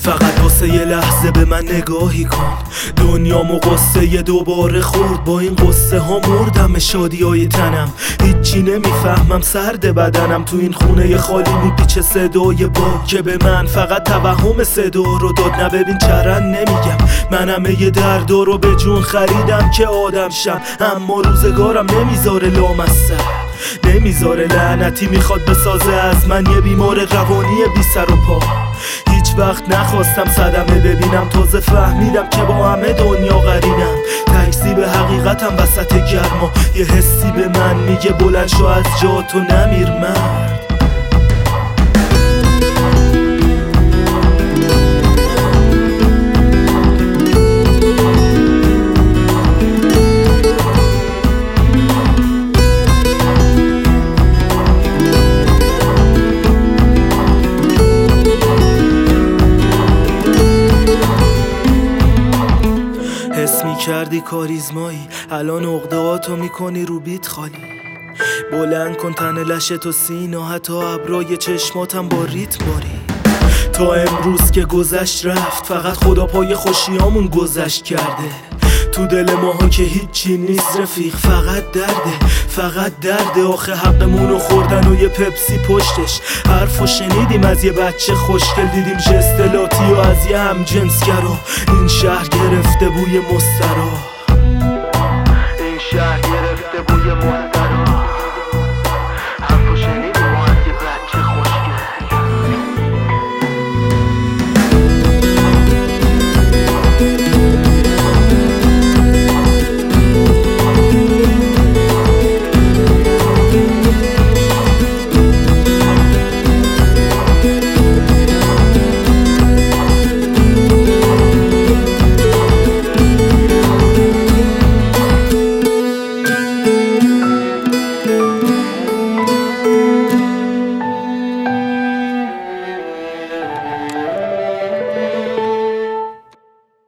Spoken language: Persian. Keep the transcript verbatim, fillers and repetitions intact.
فقط واسه یه لحظه به من نگاهی کن. دنیامو قصه یه دوباره خورد، با این قصه ها مردم شادی های تنم. هیچی نمیفهمم سرد بدنم، تو این خونه خالی میپیچه صدای با که به من فقط توهم صدا رو داد. نه ببین چرن نمیگم، منم یه دردا رو به جون خریدم که آدم شم، اما روزگارم نمیذاره لامصب، نمیذاره لعنتی میخواد بسازه از من یه بیمار روانی بی سر و پا. هیچ وقت نخواستم صدمه ببینم، تازه فهمیدم که با همه دنیا قرینم. تکذیب حقیقتم وسط گرما، یه حسی به من میگه بلند شو از جات و نمیر مرد. حس می کردی کاریزمایی، الان عقدهاتو میکنی رو بیت خالی. بلند کن تن لشت و سینا، حتی ابرای چشماتم با ریتم باری. تا امروز که گذشت رفت، فقط خدا پای خوشیامون گذشت کرده. تو دل ماها که هیچی نیست رفیق، فقط درده، فقط درده. آخه حقمونو خوردن و یه پپسی پشتش. حرفو شنیدیم از یه بچه خوشگل، دیدیم جست لاتی و از یه هم جنسگرا. این شهر گرفته بوی مسترا.